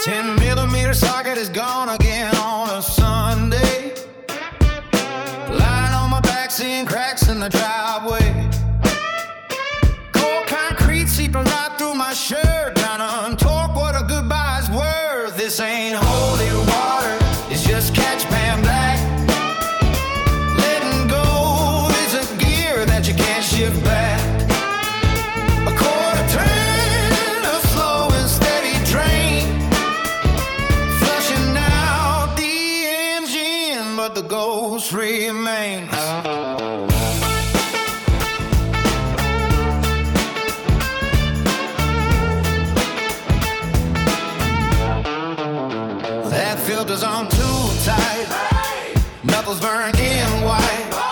10 millimeter socket is gone again on a Sunday. Lying on my back, seeing cracks in the driveway. Cold concrete seeping right through my shirt. Trying to untorque what a goodbye's worth. This ain't holy water, it's just catch pan black. Letting go is a gear that you can't shift back. A quarter turn, a slow and steady drain. Flushing out the engine, but the ghost remains. That filter's on too tight. Knuckles burn in white.